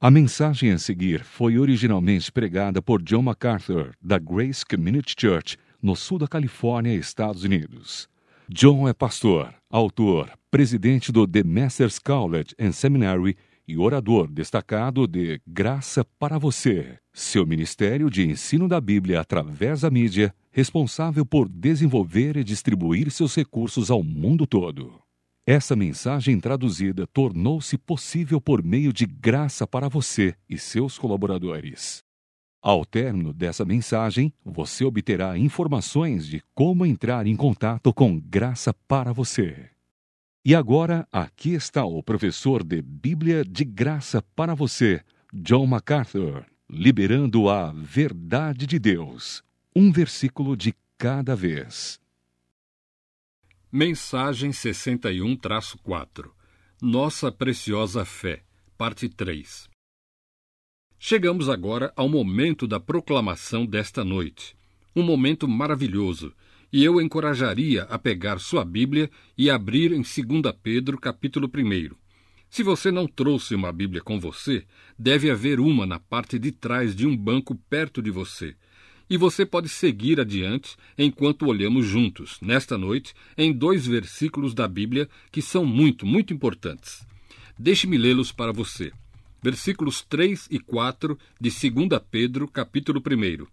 A mensagem a seguir foi originalmente pregada por John MacArthur, da Grace Community Church, no sul da Califórnia, Estados Unidos. John é pastor, autor, presidente do The Masters College and Seminary e orador destacado de Graça para Você, seu ministério de ensino da Bíblia através da mídia, responsável por desenvolver e distribuir seus recursos ao mundo todo. Essa mensagem traduzida tornou-se possível por meio de Graça para Você e seus colaboradores. Ao término dessa mensagem, você obterá informações de como entrar em contato com Graça para Você. E agora, aqui está o professor de Bíblia de Graça para Você, John MacArthur, liberando a verdade de Deus, um versículo de cada vez. Mensagem 61-4 Nossa Preciosa Fé, parte 3. Chegamos agora ao momento da proclamação desta noite. Um momento maravilhoso, e eu encorajaria a pegar sua Bíblia e abrir em 2 Pedro, capítulo 1. Se você não trouxe uma Bíblia com você, deve haver uma na parte de trás de um banco perto de você. E você pode seguir adiante enquanto olhamos juntos, nesta noite, em 2 versículos da Bíblia que são muito, muito importantes. Deixe-me lê-los para você. Versículos 3 e 4 de 2 Pedro, capítulo 1.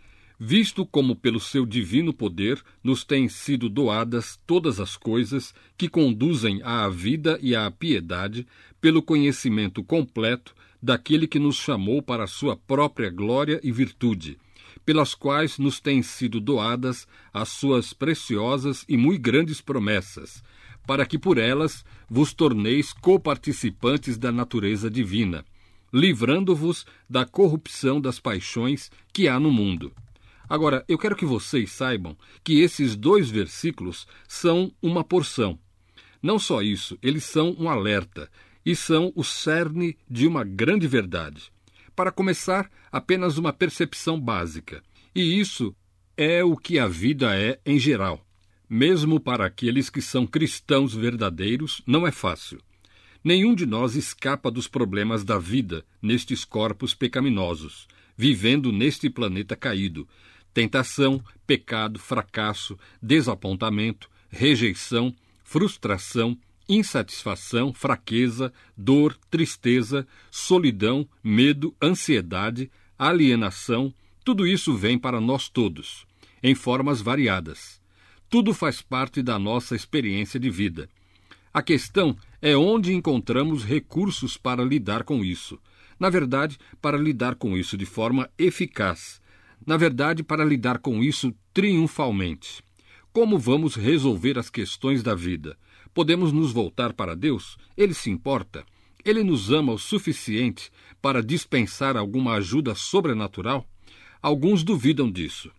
Visto como pelo seu divino poder nos têm sido doadas todas as coisas que conduzem à vida e à piedade, pelo conhecimento completo daquele que nos chamou para a sua própria glória e virtude, pelas quais nos têm sido doadas as suas preciosas e muito grandes promessas, para que por elas vos torneis coparticipantes da natureza divina, livrando-vos da corrupção das paixões que há no mundo. Agora, eu quero que vocês saibam que esses 2 versículos são uma porção. Não só isso, eles são um alerta e são o cerne de uma grande verdade. Para começar, apenas uma percepção básica. E isso é o que a vida é em geral. Mesmo para aqueles que são cristãos verdadeiros, não é fácil. Nenhum de nós escapa dos problemas da vida nestes corpos pecaminosos, vivendo neste planeta caído. Tentação, pecado, fracasso, desapontamento, rejeição, frustração, insatisfação, fraqueza, dor, tristeza, solidão, medo, ansiedade, alienação, tudo isso vem para nós todos, em formas variadas. Tudo faz parte da nossa experiência de vida. A questão é onde encontramos recursos para lidar com isso. Na verdade, para lidar com isso de forma eficaz. Na verdade, para lidar com isso triunfalmente. Como vamos resolver as questões da vida? Podemos nos voltar para Deus? Ele se importa? Ele nos ama o suficiente para dispensar alguma ajuda sobrenatural? Alguns duvidam disso.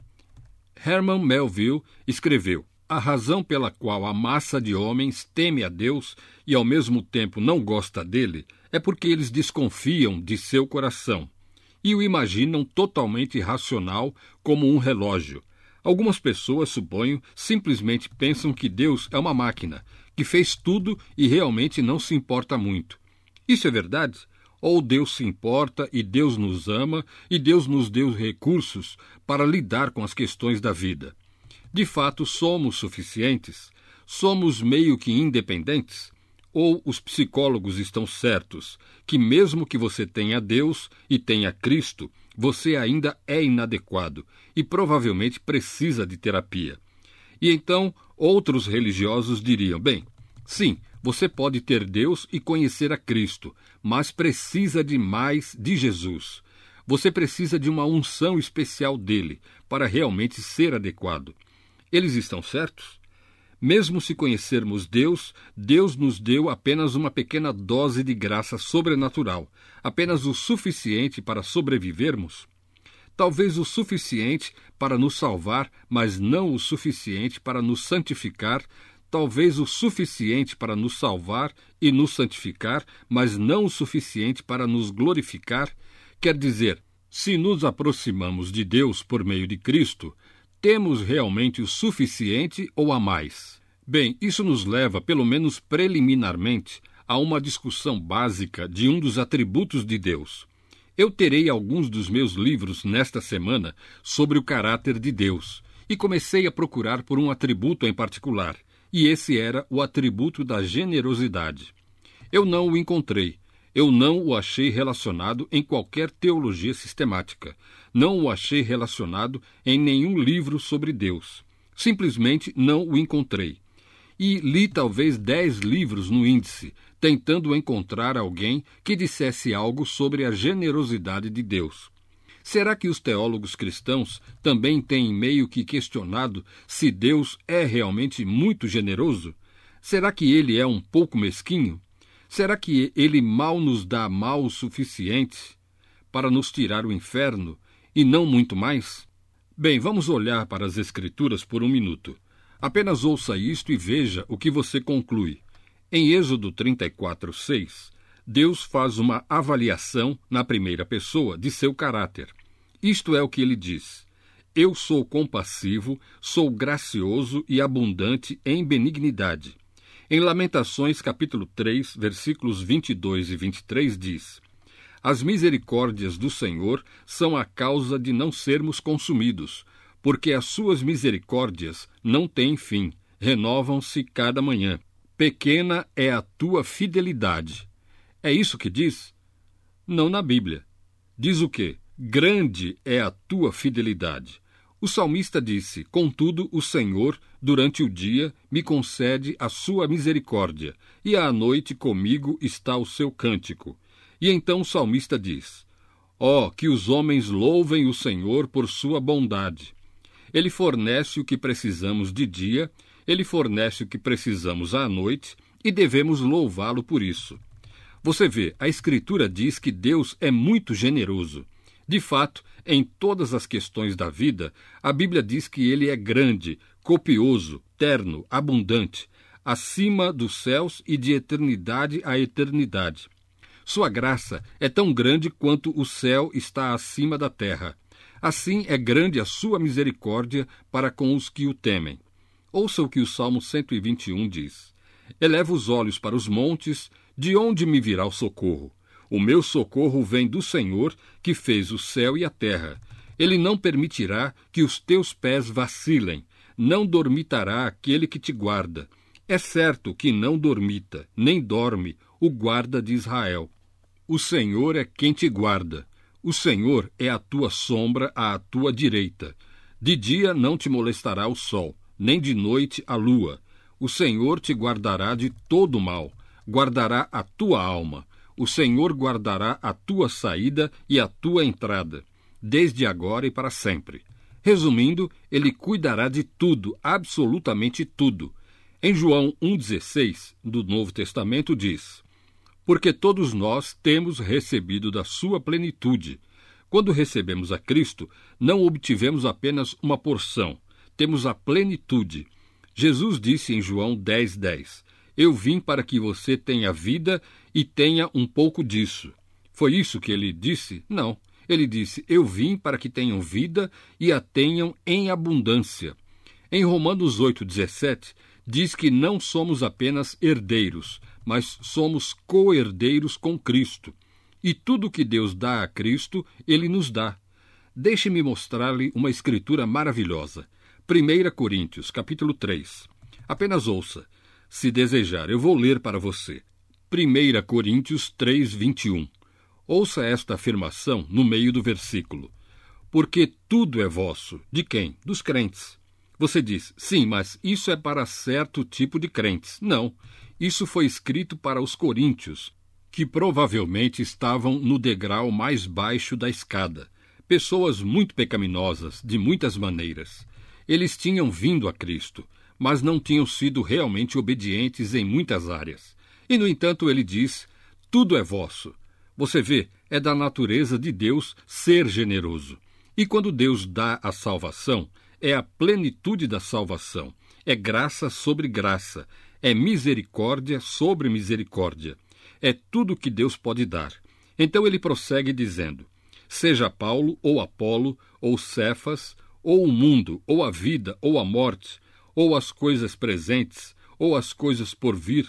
Herman Melville escreveu: a razão pela qual a massa de homens teme a Deus e ao mesmo tempo não gosta dele é porque eles desconfiam de seu coração e o imaginam totalmente racional como um relógio. Algumas pessoas, suponho, simplesmente pensam que Deus é uma máquina, que fez tudo e realmente não se importa muito. Isso é verdade? Ou Deus se importa e Deus nos ama e Deus nos deu recursos para lidar com as questões da vida? De fato, somos suficientes? Somos meio que independentes? Ou os psicólogos estão certos que mesmo que você tenha Deus e tenha Cristo, você ainda é inadequado e provavelmente precisa de terapia? E então, outros religiosos diriam: bem, sim, você pode ter Deus e conhecer a Cristo, mas precisa de mais de Jesus. Você precisa de uma unção especial dele para realmente ser adequado. Eles estão certos? Mesmo se conhecermos Deus, Deus nos deu apenas uma pequena dose de graça sobrenatural, apenas o suficiente para sobrevivermos? Talvez o suficiente para nos salvar, mas não o suficiente para nos santificar. Talvez o suficiente para nos salvar e nos santificar, mas não o suficiente para nos glorificar. Quer dizer, se nos aproximamos de Deus por meio de Cristo, temos realmente o suficiente ou a mais? Bem, isso nos leva, pelo menos preliminarmente, a uma discussão básica de um dos atributos de Deus. Eu terei alguns dos meus livros nesta semana sobre o caráter de Deus, e comecei a procurar por um atributo em particular, e esse era o atributo da generosidade. Eu não o encontrei. Eu não o achei relacionado em qualquer teologia sistemática. Não o achei relacionado em nenhum livro sobre Deus. Simplesmente não o encontrei. E li talvez 10 livros no índice, tentando encontrar alguém que dissesse algo sobre a generosidade de Deus. Será que os teólogos cristãos também têm meio que questionado se Deus é realmente muito generoso? Será que ele é um pouco mesquinho? Será que ele mal nos dá mal o suficiente para nos tirar o inferno e não muito mais? Bem, vamos olhar para as Escrituras por um minuto. Apenas ouça isto e veja o que você conclui. Em Êxodo 34:6, Deus faz uma avaliação na primeira pessoa de seu caráter. Isto é o que ele diz: Eu sou compassivo, sou gracioso e abundante em benignidade. Em Lamentações, capítulo 3, versículos 22 e 23, diz: As misericórdias do Senhor são a causa de não sermos consumidos, porque as suas misericórdias não têm fim, renovam-se cada manhã. Pequena é a tua fidelidade. É isso que diz? Não na Bíblia. Diz o quê? Grande é a tua fidelidade. O salmista disse: Contudo, o Senhor, durante o dia, me concede a sua misericórdia, e à noite comigo está o seu cântico. E então o salmista diz: Ó, que os homens louvem o Senhor por sua bondade. Ele fornece o que precisamos de dia, ele fornece o que precisamos à noite, e devemos louvá-lo por isso. Você vê, a Escritura diz que Deus é muito generoso. De fato, em todas as questões da vida, a Bíblia diz que ele é grande, copioso, terno, abundante, acima dos céus e de eternidade a eternidade. Sua graça é tão grande quanto o céu está acima da terra. Assim é grande a sua misericórdia para com os que o temem. Ouça o que o Salmo 121 diz: Eleva os olhos para os montes, de onde me virá o socorro? O meu socorro vem do Senhor, que fez o céu e a terra. Ele não permitirá que os teus pés vacilem, não dormitará aquele que te guarda. É certo que não dormita, nem dorme, o guarda de Israel. O Senhor é quem te guarda. O Senhor é a tua sombra à tua direita. De dia não te molestará o sol, nem de noite a lua. O Senhor te guardará de todo mal, guardará a tua alma. O Senhor guardará a tua saída e a tua entrada, desde agora e para sempre. Resumindo, ele cuidará de tudo, absolutamente tudo. Em João 1,16, do Novo Testamento, diz: Porque todos nós temos recebido da sua plenitude. Quando recebemos a Cristo, não obtivemos apenas uma porção, temos a plenitude. Jesus disse em João 10:10, Eu vim para que você tenha vida e tenha um pouco disso. Foi isso que ele disse? Não. Ele disse: Eu vim para que tenham vida e a tenham em abundância. Em Romanos 8:17, diz que não somos apenas herdeiros, mas somos co-herdeiros com Cristo. E tudo que Deus dá a Cristo, Ele nos dá. Deixe-me mostrar-lhe uma escritura maravilhosa. 1 Coríntios, capítulo 3. Apenas ouça. Se desejar, eu vou ler para você. 1 Coríntios 3:21. Ouça esta afirmação no meio do versículo. Porque tudo é vosso. De quem? Dos crentes. Você diz: sim, mas isso é para certo tipo de crentes. Não. Isso foi escrito para os coríntios, que provavelmente estavam no degrau mais baixo da escada. Pessoas muito pecaminosas, de muitas maneiras. Eles tinham vindo a Cristo, mas não tinham sido realmente obedientes em muitas áreas. E, no entanto, ele diz: tudo é vosso. Você vê, é da natureza de Deus ser generoso. E quando Deus dá a salvação, é a plenitude da salvação. É graça sobre graça. É misericórdia sobre misericórdia. É tudo que Deus pode dar. Então ele prossegue dizendo: seja Paulo, ou Apolo, ou Cefas, ou o mundo, ou a vida, ou a morte, ou as coisas presentes, ou as coisas por vir,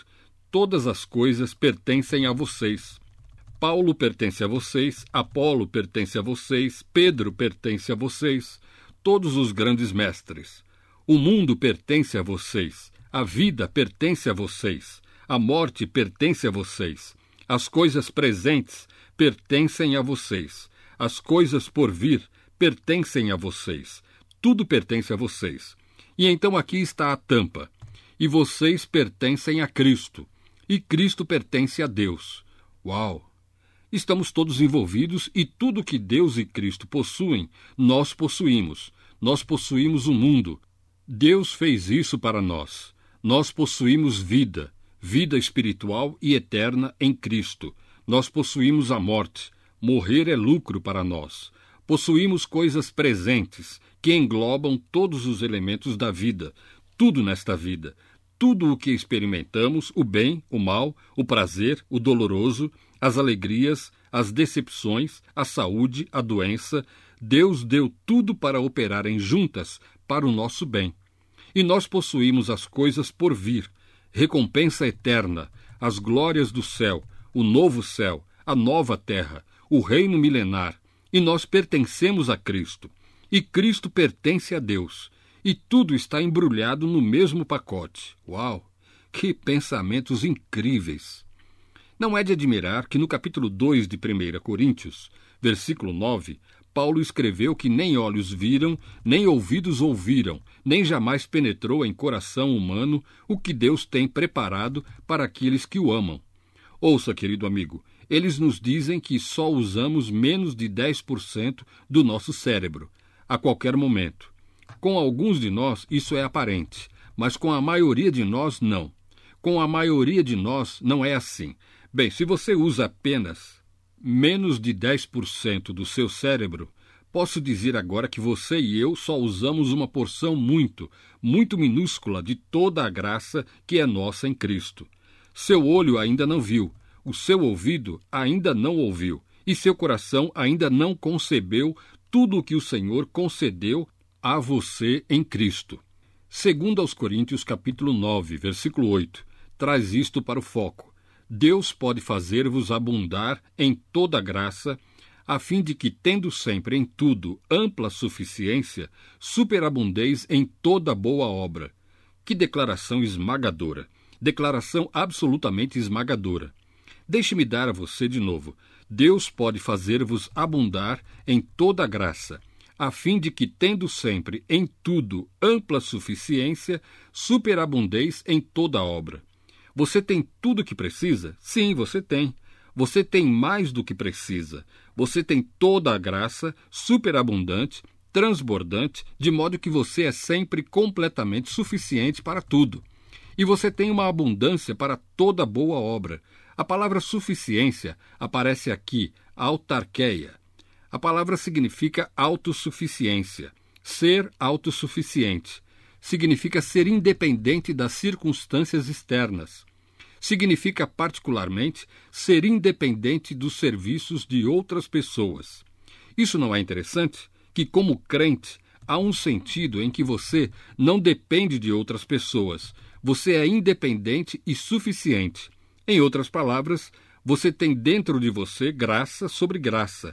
todas as coisas pertencem a vocês. Paulo pertence a vocês, Apolo pertence a vocês, Pedro pertence a vocês, todos os grandes mestres. O mundo pertence a vocês, a vida pertence a vocês, a morte pertence a vocês, as coisas presentes pertencem a vocês, as coisas por vir pertencem a vocês, tudo pertence a vocês. E então aqui está a tampa. E vocês pertencem a Cristo, e Cristo pertence a Deus. Uau! Estamos todos envolvidos e tudo que Deus e Cristo possuem, nós possuímos. Nós possuímos o mundo. Deus fez isso para nós. Nós possuímos vida, vida espiritual e eterna em Cristo. Nós possuímos a morte. Morrer é lucro para nós. Possuímos coisas presentes que englobam todos os elementos da vida, tudo nesta vida. Tudo o que experimentamos, o bem, o mal, o prazer, o doloroso, as alegrias, as decepções, a saúde, a doença, Deus deu tudo para operarem juntas para o nosso bem. E nós possuímos as coisas por vir, recompensa eterna, as glórias do céu, o novo céu, a nova terra, o reino milenar, e nós pertencemos a Cristo. E Cristo pertence a Deus. E tudo está embrulhado no mesmo pacote. Uau! Que pensamentos incríveis! Não é de admirar que no capítulo 2 de 1 Coríntios, versículo 9, Paulo escreveu que nem olhos viram, nem ouvidos ouviram, nem jamais penetrou em coração humano o que Deus tem preparado para aqueles que o amam. Ouça, querido amigo, eles nos dizem que só usamos menos de 10% do nosso cérebro, a qualquer momento. Com alguns de nós isso é aparente, mas com a maioria de nós não. Com a maioria de nós não é assim. Bem, se você usa apenas menos de 10% do seu cérebro, posso dizer agora que você e eu só usamos uma porção muito, muito minúscula de toda a graça que é nossa em Cristo. Seu olho ainda não viu, o seu ouvido ainda não ouviu, e seu coração ainda não concebeu tudo o que o Senhor concedeu a você em Cristo. Segundo aos Coríntios, capítulo 9, versículo 8, traz isto para o foco. Deus pode fazer-vos abundar em toda graça, a fim de que, tendo sempre em tudo ampla suficiência, superabundeis em toda boa obra. Que declaração esmagadora! Declaração absolutamente esmagadora. Deixe-me dar a você de novo. Deus pode fazer-vos abundar em toda graça, a fim de que, tendo sempre em tudo ampla suficiência, superabundeis em toda obra. Você tem tudo o que precisa? Sim, você tem. Você tem mais do que precisa. Você tem toda a graça, superabundante, transbordante, de modo que você é sempre completamente suficiente para tudo. E você tem uma abundância para toda boa obra. A palavra suficiência aparece aqui, autarqueia. A palavra significa autossuficiência, ser autossuficiente. Significa ser independente das circunstâncias externas. Significa, particularmente, ser independente dos serviços de outras pessoas. Isso não é interessante? Que, como crente, há um sentido em que você não depende de outras pessoas. Você é independente e suficiente. Em outras palavras, você tem dentro de você graça sobre graça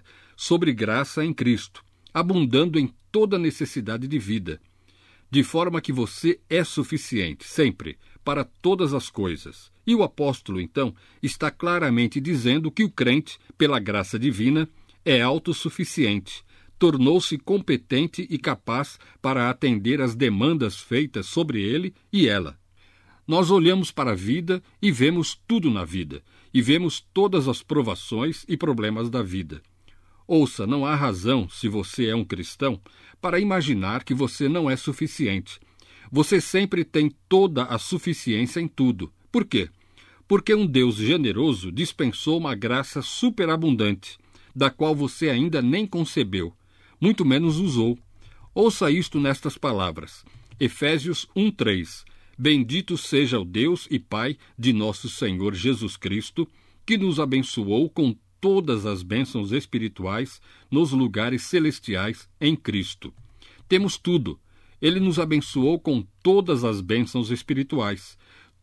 em Cristo, abundando em toda necessidade de vida, de forma que você é suficiente, sempre, para todas as coisas. E o apóstolo, então, está claramente dizendo que o crente, pela graça divina, é autossuficiente, tornou-se competente e capaz para atender às demandas feitas sobre ele e ela. Nós olhamos para a vida e vemos tudo na vida, e vemos todas as provações e problemas da vida. Ouça, não há razão, se você é um cristão, para imaginar que você não é suficiente. Você sempre tem toda a suficiência em tudo. Por quê? Porque um Deus generoso dispensou uma graça superabundante, da qual você ainda nem concebeu, muito menos usou. Ouça isto nestas palavras. Efésios 1:3. Bendito seja o Deus e Pai de nosso Senhor Jesus Cristo, que nos abençoou com todas as bênçãos espirituais nos lugares celestiais em Cristo. Temos tudo. Ele nos abençoou com todas as bênçãos espirituais.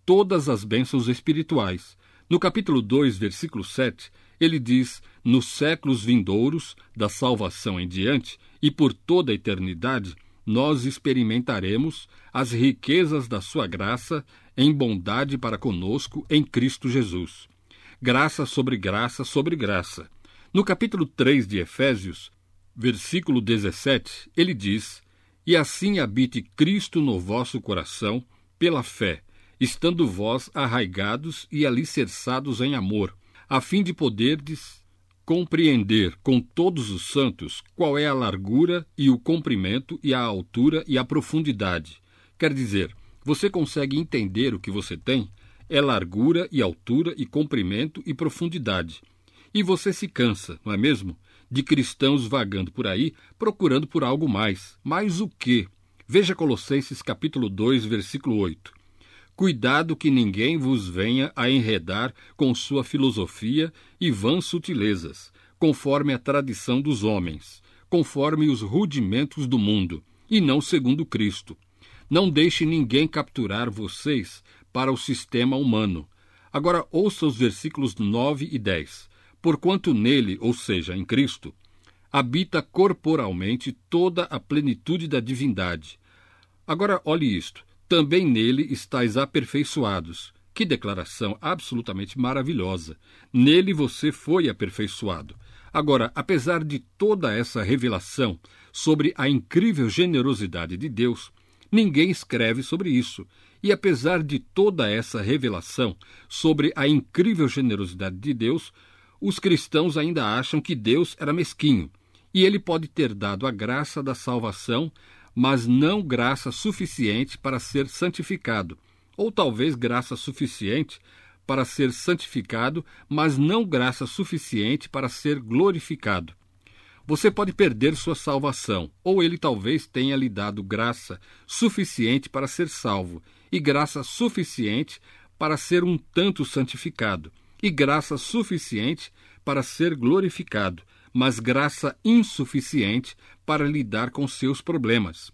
todas as bênçãos espirituais. No capítulo 2, versículo 7, ele diz: nos séculos vindouros, da salvação em diante, e por toda a eternidade, nós experimentaremos as riquezas da sua graça em bondade para conosco em Cristo Jesus. Graça sobre graça sobre graça. No capítulo 3 de Efésios, versículo 17, ele diz: e assim habite Cristo no vosso coração, pela fé, estando vós arraigados e alicerçados em amor, a fim de poderdes compreender com todos os santos qual é a largura e o comprimento e a altura e a profundidade. Quer dizer, você consegue entender o que você tem? É largura e altura e comprimento e profundidade. E você se cansa, não é mesmo? De cristãos vagando por aí, procurando por algo mais. Mais o quê? Veja Colossenses capítulo 2, versículo 8. Cuidado que ninguém vos venha a enredar com sua filosofia e vãs sutilezas, conforme a tradição dos homens, conforme os rudimentos do mundo, e não segundo Cristo. Não deixe ninguém capturar vocês para o sistema humano. Agora ouça os versículos 9 e 10. Porquanto nele, ou seja, em Cristo, habita corporalmente toda a plenitude da divindade. Agora olhe isto. Também nele estáis aperfeiçoados. Que declaração absolutamente maravilhosa. Nele você foi aperfeiçoado. Agora, apesar de toda essa revelação sobre a incrível generosidade de Deus, ninguém escreve sobre isso. E apesar de toda essa revelação sobre a incrível generosidade de Deus, os cristãos ainda acham que Deus era mesquinho. E ele pode ter dado a graça da salvação, mas não graça suficiente para ser santificado. Ou talvez graça suficiente para ser santificado, mas não graça suficiente para ser glorificado. Você pode perder sua salvação, ou ele talvez tenha lhe dado graça suficiente para ser salvo, e graça suficiente para ser um tanto santificado, e graça suficiente para ser glorificado, mas graça insuficiente para lidar com seus problemas.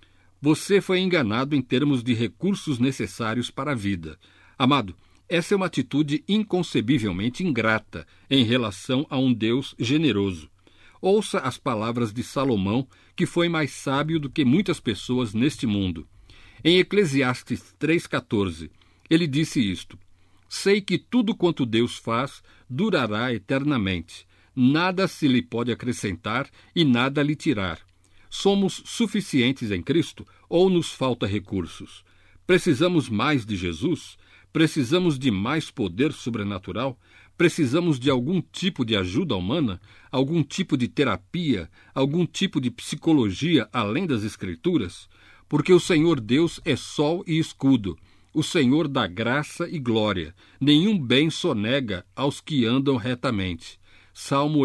Você foi enganado em termos de recursos necessários para a vida. Amado, essa é uma atitude inconcebivelmente ingrata em relação a um Deus generoso. Ouça as palavras de Salomão, que foi mais sábio do que muitas pessoas neste mundo. Em Eclesiastes 3,14, ele disse isto: sei que tudo quanto Deus faz durará eternamente. Nada se lhe pode acrescentar e nada lhe tirar. Somos suficientes em Cristo ou nos falta recursos? Precisamos mais de Jesus? Precisamos de mais poder sobrenatural? Precisamos de algum tipo de ajuda humana? Algum tipo de terapia? Algum tipo de psicologia além das Escrituras? Porque o Senhor Deus é sol e escudo. O Senhor dá graça e glória. Nenhum bem sonega aos que andam retamente. Salmo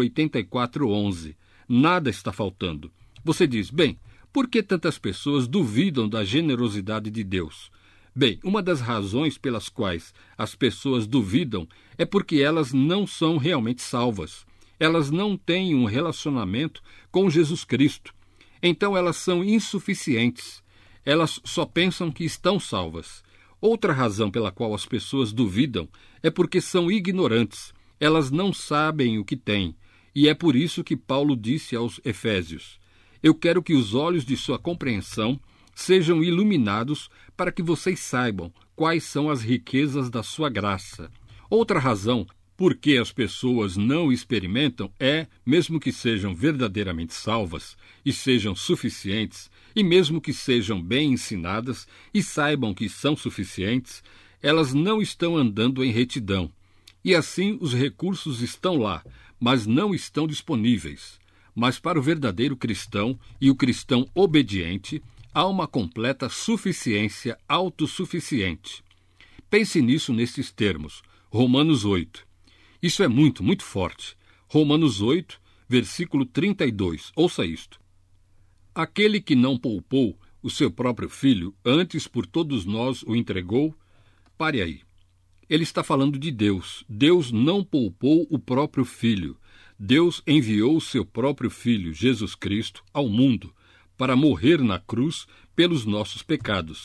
84:11. Nada está faltando. Você diz, bem, por que tantas pessoas duvidam da generosidade de Deus? Bem, uma das razões pelas quais as pessoas duvidam é porque elas não são realmente salvas. Elas não têm um relacionamento com Jesus Cristo. Então elas são insuficientes. Elas só pensam que estão salvas. Outra razão pela qual as pessoas duvidam é porque são ignorantes. Elas não sabem o que têm, e é por isso que Paulo disse aos Efésios: eu quero que os olhos de sua compreensão sejam iluminados para que vocês saibam quais são as riquezas da sua graça. Outra razão por que as pessoas não experimentam é, mesmo que sejam verdadeiramente salvas e sejam suficientes, e mesmo que sejam bem ensinadas e saibam que são suficientes, elas não estão andando em retidão. E assim os recursos estão lá, mas não estão disponíveis. Mas para o verdadeiro cristão e o cristão obediente, há uma completa suficiência autossuficiente. Pense nisso nesses termos. Romanos 8. Isso é muito, muito forte. Romanos 8, versículo 32. Ouça isto. Aquele que não poupou o seu próprio filho, antes por todos nós o entregou. Pare aí. Ele está falando de Deus. Deus não poupou o próprio filho. Deus enviou o seu próprio filho, Jesus Cristo, ao mundo, para morrer na cruz pelos nossos pecados.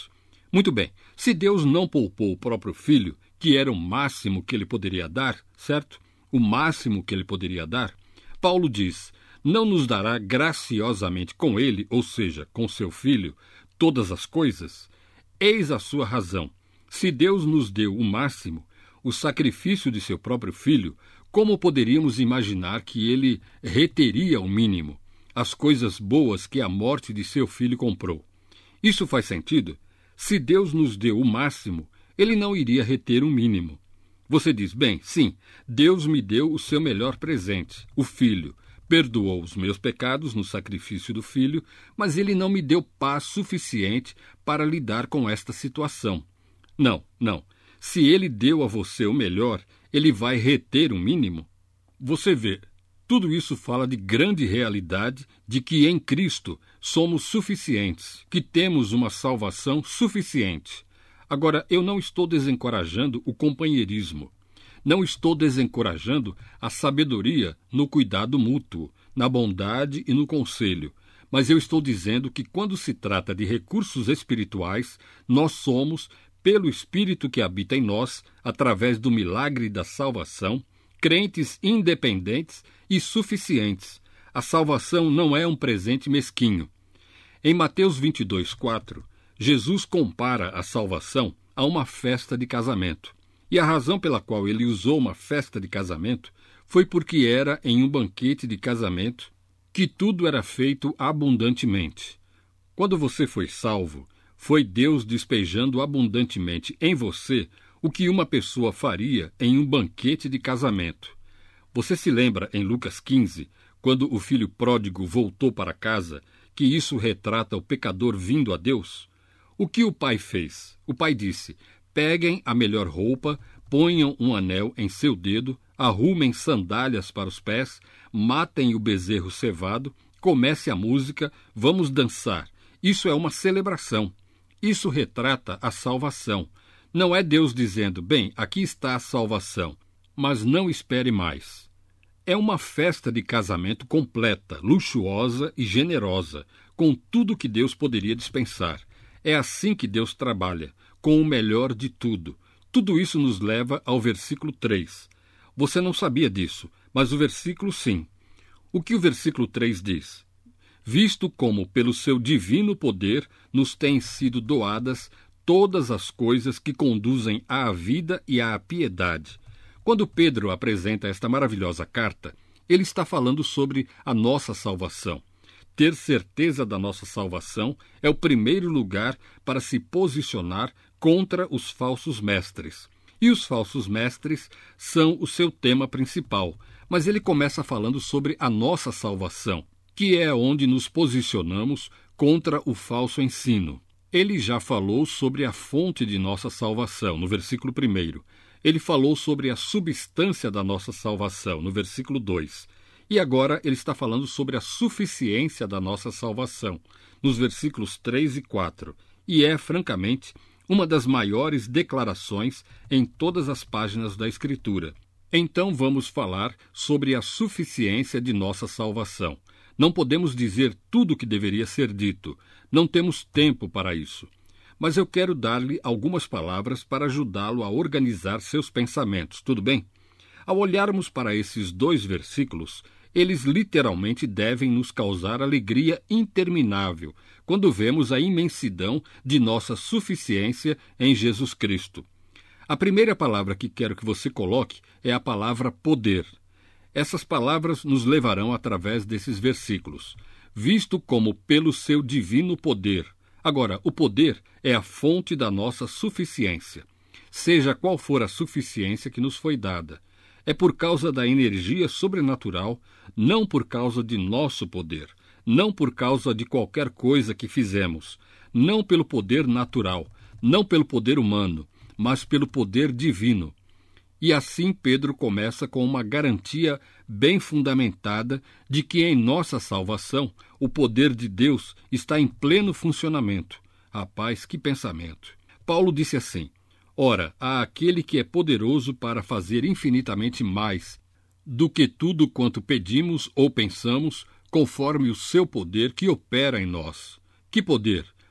Muito bem, se Deus não poupou o próprio Filho, que era o máximo que ele poderia dar, certo? O máximo que ele poderia dar, Paulo diz, não nos dará graciosamente com ele, ou seja, com seu Filho, todas as coisas? Eis a sua razão. Se Deus nos deu o máximo, o sacrifício de seu próprio Filho, como poderíamos imaginar que ele reteria o mínimo, as coisas boas que a morte de seu Filho comprou? Isso faz sentido? Se Deus nos deu o máximo, ele não iria reter o mínimo. Você diz, bem, sim, Deus me deu o seu melhor presente, o Filho. Perdoou os meus pecados no sacrifício do Filho, mas ele não me deu paz suficiente para lidar com esta situação. Não, não. Se ele deu a você o melhor, ele vai reter o mínimo? Você vê, tudo isso fala de grande realidade de que em Cristo somos suficientes, que temos uma salvação suficiente. Agora, eu não estou desencorajando o companheirismo. Não estou desencorajando a sabedoria no cuidado mútuo, na bondade e no conselho. Mas eu estou dizendo que quando se trata de recursos espirituais, nós somos, pelo Espírito que habita em nós, através do milagre da salvação, crentes independentes e suficientes. A salvação não é um presente mesquinho. Em Mateus 22:4, Jesus compara a salvação a uma festa de casamento. E a razão pela qual ele usou uma festa de casamento foi porque era em um banquete de casamento que tudo era feito abundantemente. Quando você foi salvo, foi Deus despejando abundantemente em você o que uma pessoa faria em um banquete de casamento. Você se lembra em Lucas 15, quando o filho pródigo voltou para casa, que isso retrata o pecador vindo a Deus? O que o pai fez? O pai disse, peguem a melhor roupa, ponham um anel em seu dedo, arrumem sandálias para os pés, matem o bezerro cevado, comece a música, vamos dançar. Isso é uma celebração. Isso retrata a salvação. Não é Deus dizendo, bem, aqui está a salvação, mas não espere mais. É uma festa de casamento completa, luxuosa e generosa, com tudo que Deus poderia dispensar. É assim que Deus trabalha, com o melhor de tudo. Tudo isso nos leva ao versículo 3. Você não sabia disso, mas o versículo sim. O que o versículo 3 diz? Visto como, pelo seu divino poder, nos têm sido doadas todas as coisas que conduzem à vida e à piedade. Quando Pedro apresenta esta maravilhosa carta, ele está falando sobre a nossa salvação. Ter certeza da nossa salvação é o primeiro lugar para se posicionar contra os falsos mestres. E os falsos mestres são o seu tema principal, mas ele começa falando sobre a nossa salvação, que é onde nos posicionamos contra o falso ensino. Ele já falou sobre a fonte de nossa salvação, no versículo 1. Ele falou sobre a substância da nossa salvação, no versículo 2. E agora ele está falando sobre a suficiência da nossa salvação, nos versículos 3 e 4. E é, francamente, uma das maiores declarações em todas as páginas da Escritura. Então vamos falar sobre a suficiência de nossa salvação. Não podemos dizer tudo o que deveria ser dito. Não temos tempo para isso. Mas eu quero dar-lhe algumas palavras para ajudá-lo a organizar seus pensamentos, tudo bem? Ao olharmos para esses 2 versículos, eles literalmente devem nos causar alegria interminável quando vemos a imensidão de nossa suficiência em Jesus Cristo. A primeira palavra que quero que você coloque é a palavra poder. Essas palavras nos levarão através desses versículos, visto como pelo seu divino poder. Agora, o poder é a fonte da nossa suficiência. Seja qual for a suficiência que nos foi dada, é por causa da energia sobrenatural, não por causa de nosso poder, não por causa de qualquer coisa que fizemos, não pelo poder natural, não pelo poder humano, mas pelo poder divino. E assim Pedro começa com uma garantia bem fundamentada de que em nossa salvação o poder de Deus está em pleno funcionamento. Rapaz, que pensamento! Paulo disse assim, ora, há aquele que é poderoso para fazer infinitamente mais do que tudo quanto pedimos ou pensamos, conforme o seu poder que opera em nós. Que poder?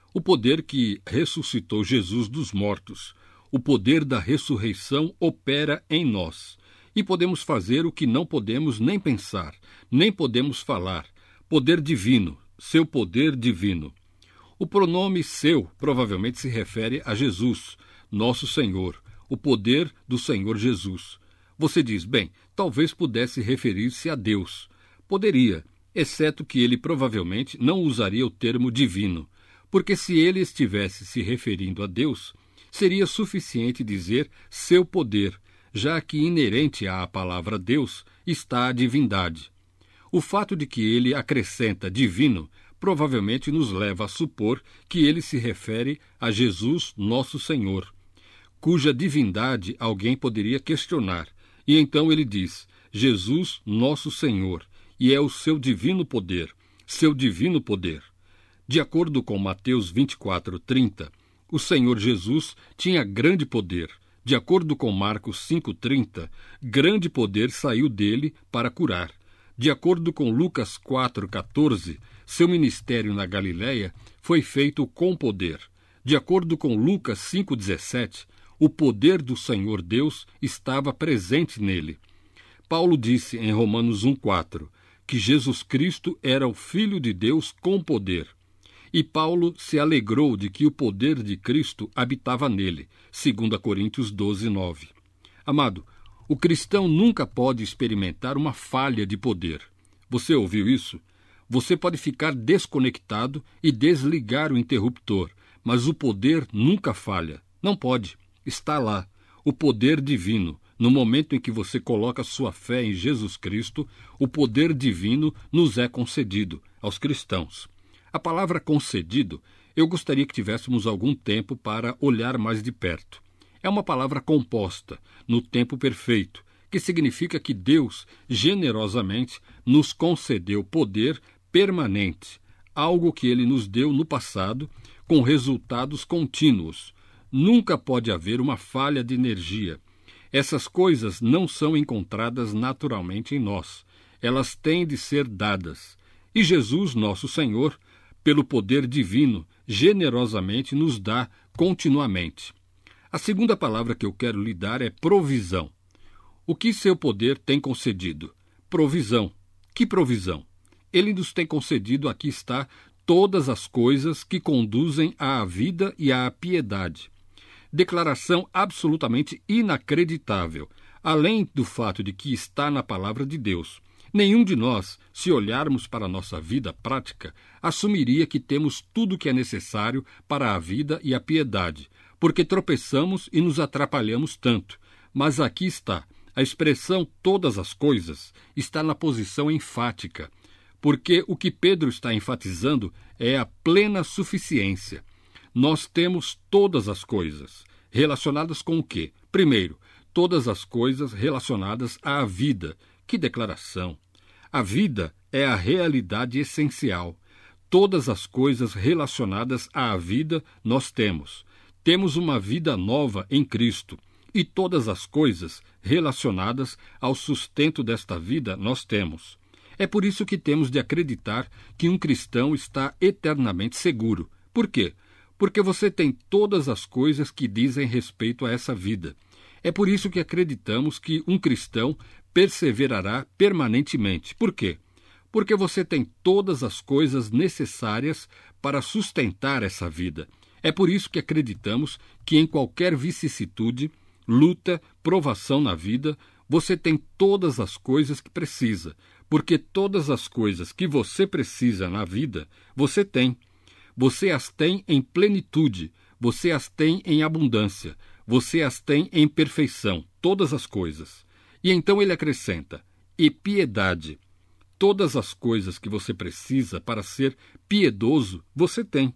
o poder que ressuscitou Jesus dos mortos. O poder da ressurreição opera em nós. E podemos fazer o que não podemos nem pensar, nem podemos falar. Poder divino, seu poder divino. O pronome seu provavelmente se refere a Jesus, nosso Senhor, o poder do Senhor Jesus. Você diz, bem, talvez pudesse referir-se a Deus. Poderia, exceto que ele provavelmente não usaria o termo divino, porque se ele estivesse se referindo a Deus, seria suficiente dizer seu poder, já que inerente à palavra Deus está a divindade. O fato de que ele acrescenta divino provavelmente nos leva a supor que ele se refere a Jesus, nosso Senhor, cuja divindade alguém poderia questionar. E então ele diz, Jesus, nosso Senhor, e é o seu divino poder, seu divino poder. De acordo com Mateus 24:30, o Senhor Jesus tinha grande poder. De acordo com Marcos 5:30, grande poder saiu dele para curar. De acordo com Lucas 4:14, seu ministério na Galiléia foi feito com poder. De acordo com Lucas 5:17, o poder do Senhor Deus estava presente nele. Paulo disse em Romanos 1:4 que Jesus Cristo era o Filho de Deus com poder. E Paulo se alegrou de que o poder de Cristo habitava nele, 2 Coríntios 12:9. Amado, o cristão nunca pode experimentar uma falha de poder. Você ouviu isso? Você pode ficar desconectado e desligar o interruptor, mas o poder nunca falha. Não pode. Está lá. O poder divino. No momento em que você coloca sua fé em Jesus Cristo, o poder divino nos é concedido, aos cristãos. A palavra concedido, eu gostaria que tivéssemos algum tempo para olhar mais de perto. É uma palavra composta, no tempo perfeito, que significa que Deus, generosamente, nos concedeu poder permanente, algo que Ele nos deu no passado, com resultados contínuos. Nunca pode haver uma falha de energia. Essas coisas não são encontradas naturalmente em nós. Elas têm de ser dadas. E Jesus, nosso Senhor, pelo poder divino, generosamente nos dá continuamente. A segunda palavra que eu quero lhe dar é provisão. O que seu poder tem concedido? Provisão. Que provisão? Ele nos tem concedido, aqui está, todas as coisas que conduzem à vida e à piedade. Declaração absolutamente inacreditável, além do fato de que está na palavra de Deus. Nenhum de nós, se olharmos para a nossa vida prática, assumiria que temos tudo o que é necessário para a vida e a piedade, porque tropeçamos e nos atrapalhamos tanto. Mas aqui está, a expressão todas as coisas está na posição enfática, porque o que Pedro está enfatizando é a plena suficiência. Nós temos todas as coisas. Relacionadas com o quê? Primeiro, todas as coisas relacionadas à vida. Que declaração! A vida é a realidade essencial. Todas as coisas relacionadas à vida nós temos. Temos uma vida nova em Cristo. E todas as coisas relacionadas ao sustento desta vida nós temos. É por isso que temos de acreditar que um cristão está eternamente seguro. Por quê? Porque você tem todas as coisas que dizem respeito a essa vida. É por isso que acreditamos que um cristão perseverará permanentemente. Por quê? Porque você tem todas as coisas necessárias para sustentar essa vida. É por isso que acreditamos que em qualquer vicissitude, luta, provação na vida, você tem todas as coisas que precisa, porque todas as coisas que você precisa na vida, você tem. Você as tem em plenitude, você as tem em abundância, você as tem em perfeição, todas as coisas. E então ele acrescenta, e piedade. Todas as coisas que você precisa para ser piedoso, você tem.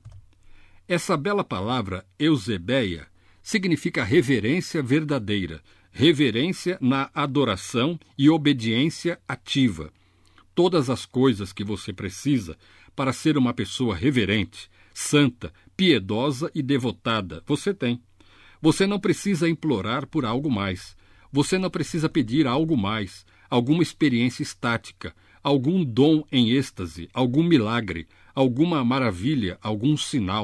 Essa bela palavra, eusebeia, significa reverência verdadeira, reverência na adoração e obediência ativa. Todas as coisas que você precisa para ser uma pessoa reverente, santa, piedosa e devotada, você tem. Você não precisa implorar por algo mais. Você não precisa pedir algo mais, alguma experiência estática, algum dom em êxtase, algum milagre, alguma maravilha, algum sinal.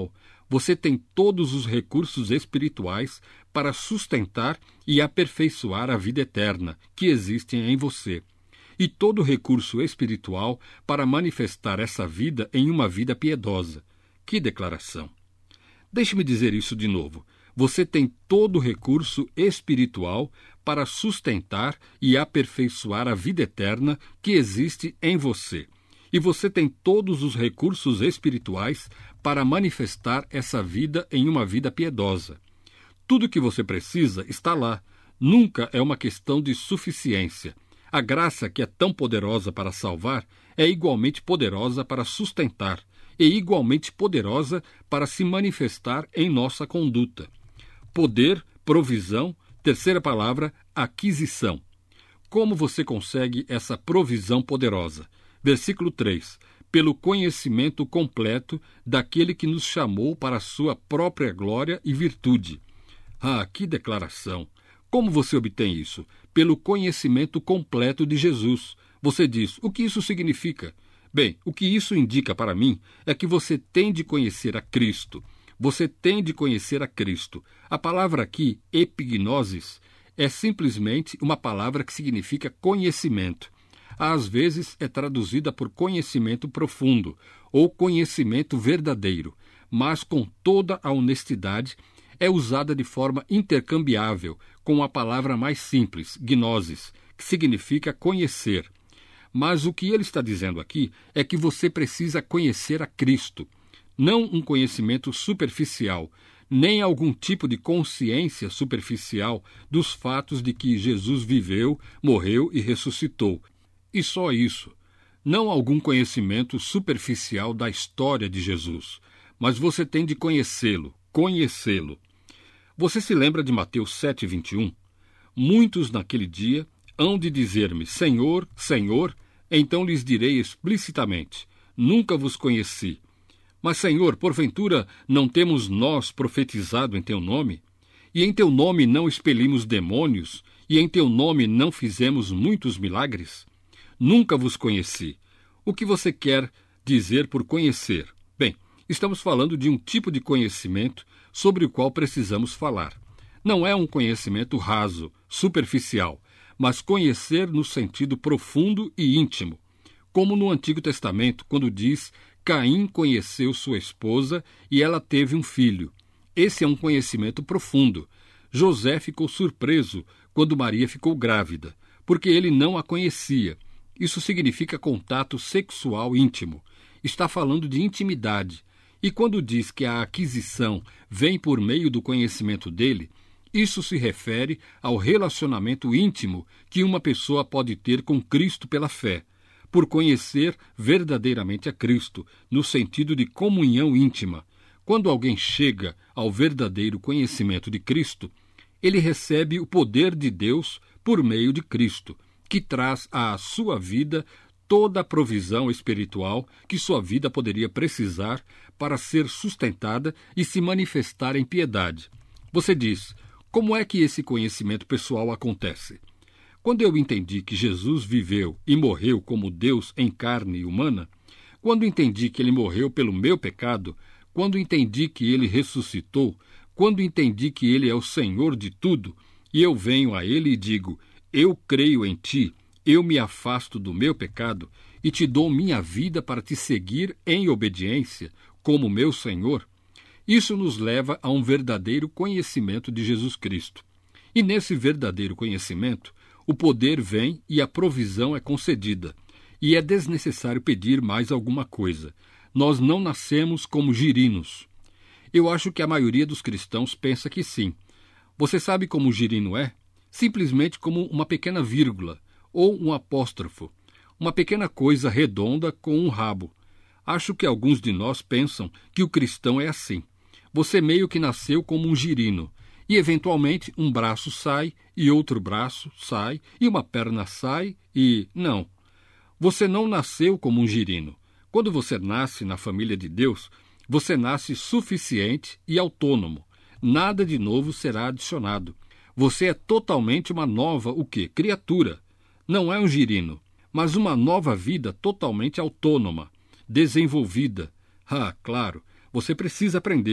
você tem todos os recursos espirituais para sustentar e aperfeiçoar a vida eterna que existe em você, e todo recurso espiritual para manifestar essa vida em uma vida piedosa. Que declaração! Deixe-me dizer isso de novo. Você tem todo o recurso espiritual para sustentar e aperfeiçoar a vida eterna que existe em você. E você tem todos os recursos espirituais para manifestar essa vida em uma vida piedosa. Tudo o que você precisa está lá. Nunca é uma questão de suficiência. A graça, que é tão poderosa para salvar, é igualmente poderosa para sustentar e igualmente poderosa para se manifestar em nossa conduta. Poder, provisão, terceira palavra, aquisição. Como você consegue essa provisão poderosa? Versículo 3. Pelo conhecimento completo daquele que nos chamou para a sua própria glória e virtude. Ah, que declaração! Como você obtém isso? Pelo conhecimento completo de Jesus. Você diz, o que isso significa? Bem, o que isso indica para mim é que você tem de conhecer a Cristo. Você tem de conhecer a Cristo. A palavra aqui, epignosis, é simplesmente uma palavra que significa conhecimento. Às vezes é traduzida por conhecimento profundo ou conhecimento verdadeiro, mas com toda a honestidade é usada de forma intercambiável com a palavra mais simples, gnosis, que significa conhecer. Mas o que ele está dizendo aqui é que você precisa conhecer a Cristo, não um conhecimento superficial, nem algum tipo de consciência superficial dos fatos de que Jesus viveu, morreu e ressuscitou. E só isso. Não algum conhecimento superficial da história de Jesus, mas você tem de conhecê-lo, conhecê-lo. Você se lembra de Mateus 7,21? Muitos naquele dia hão de dizer-me, Senhor, Senhor, então lhes direi explicitamente, nunca vos conheci. Mas, Senhor, porventura não temos nós profetizado em teu nome? E em teu nome não expelimos demônios? E em teu nome não fizemos muitos milagres? Nunca vos conheci. O que você quer dizer por conhecer? Bem, estamos falando de um tipo de conhecimento sobre o qual precisamos falar. Não é um conhecimento raso, superficial, mas conhecer no sentido profundo e íntimo. Como no Antigo Testamento, quando diz Caim conheceu sua esposa e ela teve um filho. Esse é um conhecimento profundo. José ficou surpreso quando Maria ficou grávida, porque ele não a conhecia. Isso significa contato sexual íntimo. Está falando de intimidade. E quando diz que a aquisição vem por meio do conhecimento dele, isso se refere ao relacionamento íntimo que uma pessoa pode ter com Cristo pela fé, por conhecer verdadeiramente a Cristo, no sentido de comunhão íntima. Quando alguém chega ao verdadeiro conhecimento de Cristo, ele recebe o poder de Deus por meio de Cristo, que traz à sua vida toda a provisão espiritual que sua vida poderia precisar para ser sustentada e se manifestar em piedade. Você diz, como é que esse conhecimento pessoal acontece? Quando eu entendi que Jesus viveu e morreu como Deus em carne humana, quando entendi que ele morreu pelo meu pecado, quando entendi que ele ressuscitou, quando entendi que ele é o Senhor de tudo, e eu venho a ele e digo, eu creio em ti, eu me afasto do meu pecado e te dou minha vida para te seguir em obediência, como meu Senhor, isso nos leva a um verdadeiro conhecimento de Jesus Cristo. E nesse verdadeiro conhecimento, o poder vem e a provisão é concedida. E é desnecessário pedir mais alguma coisa. Nós não nascemos como girinos. Eu acho que a maioria dos cristãos pensa que sim. Você sabe como o girino é? Simplesmente como uma pequena vírgula ou um apóstrofo. Uma pequena coisa redonda com um rabo. Acho que alguns de nós pensam que o cristão é assim. Você meio que nasceu como um girino. E, eventualmente, um braço sai, e outro braço sai, e uma perna sai, e... Não. Você não nasceu como um girino. Quando você nasce na família de Deus, você nasce suficiente e autônomo. Nada de novo será adicionado. Você é totalmente uma nova, criatura. Não é um girino, mas uma nova vida totalmente autônoma, desenvolvida. Ah, claro, você precisa aprender.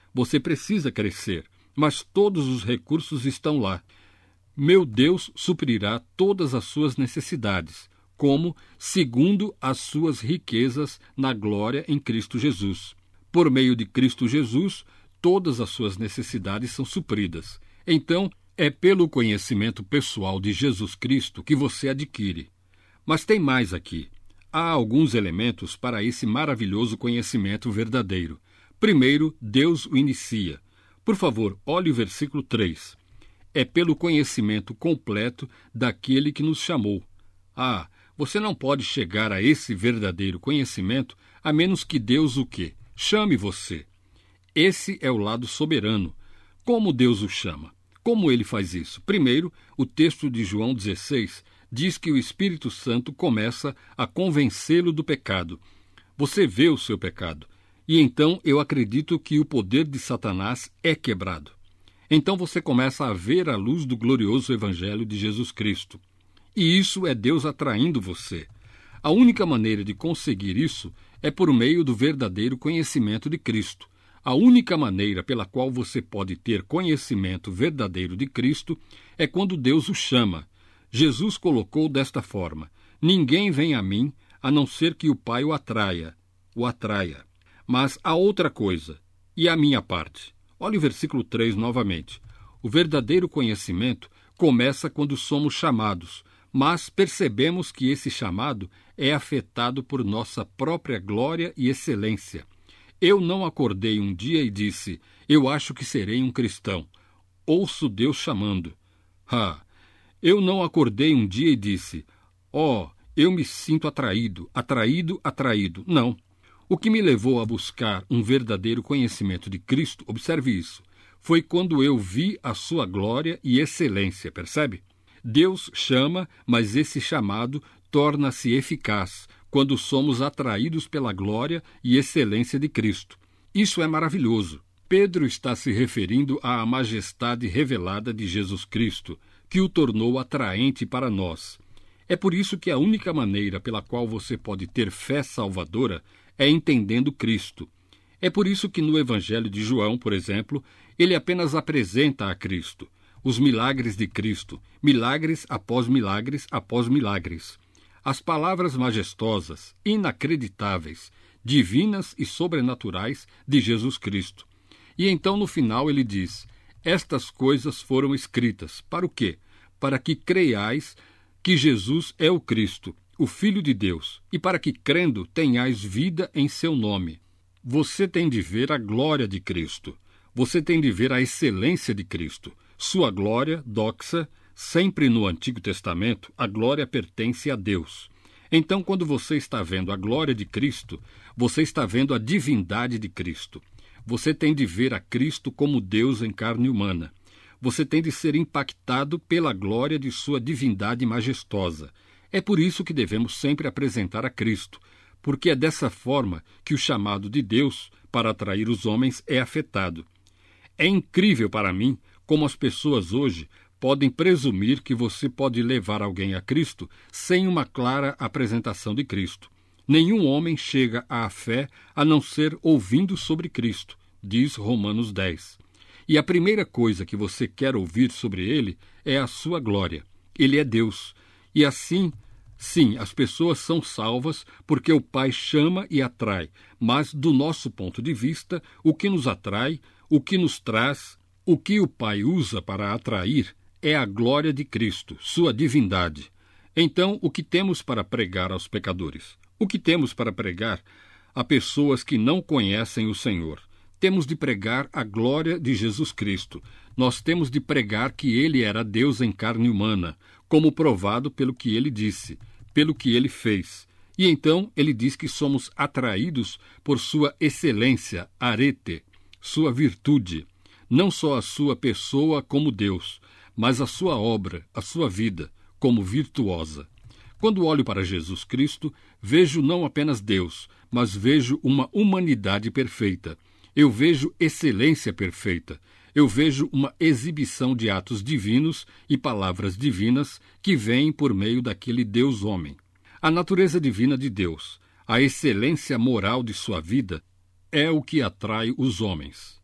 Você precisa crescer, mas todos os recursos estão lá. Meu Deus suprirá todas as suas necessidades, como segundo as suas riquezas na glória em Cristo Jesus. Por meio de Cristo Jesus, todas as suas necessidades são supridas. Então, é pelo conhecimento pessoal de Jesus Cristo que você adquire. Mas tem mais aqui. Há alguns elementos para esse maravilhoso conhecimento verdadeiro. Primeiro, Deus o inicia. Por favor, olhe o versículo 3. É pelo conhecimento completo daquele que nos chamou. Você não pode chegar a esse verdadeiro conhecimento a menos que Deus o quê? Chame você. Esse é o lado soberano. Como Deus o chama? Como ele faz isso? Primeiro, o texto de João 16 diz que o Espírito Santo começa a convencê-lo do pecado. Você vê o seu pecado. E então eu acredito que o poder de Satanás é quebrado. Então você começa a ver a luz do glorioso Evangelho de Jesus Cristo. E isso é Deus atraindo você. A única maneira de conseguir isso é por meio do verdadeiro conhecimento de Cristo. A única maneira pela qual você pode ter conhecimento verdadeiro de Cristo é quando Deus o chama. Jesus colocou desta forma: ninguém vem a mim a não ser que o Pai o atraia. Mas há outra coisa, e a minha parte. Olha o versículo 3 novamente. O verdadeiro conhecimento começa quando somos chamados, mas percebemos que esse chamado é afetado por nossa própria glória e excelência. Eu não acordei um dia e disse: eu acho que serei um cristão. Ouço Deus chamando. Eu não acordei um dia e disse: eu me sinto atraído. Não. O que me levou a buscar um verdadeiro conhecimento de Cristo, observe isso, foi quando eu vi a sua glória e excelência, percebe? Deus chama, mas esse chamado torna-se eficaz quando somos atraídos pela glória e excelência de Cristo. Isso é maravilhoso. Pedro está se referindo à majestade revelada de Jesus Cristo, que o tornou atraente para nós. É por isso que a única maneira pela qual você pode ter fé salvadora é entendendo Cristo. É por isso que no Evangelho de João, por exemplo, ele apenas apresenta a Cristo, os milagres de Cristo, milagres após milagres após milagres. As palavras majestosas, inacreditáveis, divinas e sobrenaturais de Jesus Cristo. E então no final ele diz: estas coisas foram escritas. Para o quê? Para que creiais que Jesus é o Cristo, o Filho de Deus, e para que, crendo, tenhais vida em seu nome. Você tem de ver a glória de Cristo. Você tem de ver a excelência de Cristo. Sua glória, doxa, sempre no Antigo Testamento, a glória pertence a Deus. Então, quando você está vendo a glória de Cristo, você está vendo a divindade de Cristo. Você tem de ver a Cristo como Deus em carne humana. Você tem de ser impactado pela glória de sua divindade majestosa. É por isso que devemos sempre apresentar a Cristo, porque é dessa forma que o chamado de Deus para atrair os homens é afetado. É incrível para mim como as pessoas hoje podem presumir que você pode levar alguém a Cristo sem uma clara apresentação de Cristo. Nenhum homem chega à fé a não ser ouvindo sobre Cristo, diz Romanos 10. E a primeira coisa que você quer ouvir sobre ele é a sua glória. Ele é Deus. E assim, sim, as pessoas são salvas porque o Pai chama e atrai, mas do nosso ponto de vista, o que nos atrai, o que nos traz, o que o Pai usa para atrair é a glória de Cristo, sua divindade. Então, o que temos para pregar aos pecadores? O que temos para pregar a pessoas que não conhecem o Senhor? Temos de pregar a glória de Jesus Cristo. Nós temos de pregar que ele era Deus em carne humana, como provado pelo que ele disse, pelo que ele fez. E então ele diz que somos atraídos por sua excelência, arete, sua virtude, não só a sua pessoa como Deus, mas a sua obra, a sua vida, como virtuosa. Quando olho para Jesus Cristo, vejo não apenas Deus, mas vejo uma humanidade perfeita. Eu vejo excelência perfeita. Eu vejo uma exibição de atos divinos e palavras divinas que vêm por meio daquele Deus-homem. A natureza divina de Deus, a excelência moral de sua vida, é o que atrai os homens.